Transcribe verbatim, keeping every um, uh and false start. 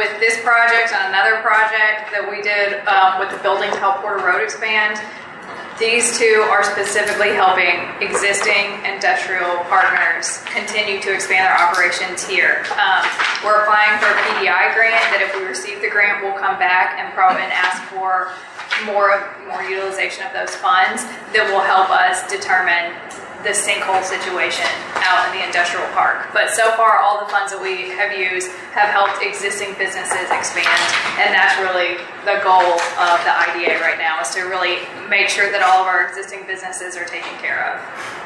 with this project and another project that we did um, with the building to help Porter Road expand, these two are specifically helping existing industrial partners continue to expand their operations here. Um, we're applying for a P D I grant that if we receive the grant, we'll come back and probably and ask for more, more utilization of those funds that will help us determine the sinkhole situation out in the industrial park. But so far, all the funds that we have used have helped existing businesses expand, and that's really the goal of the I D A right now, is to really make sure that all of our existing businesses are taken care of.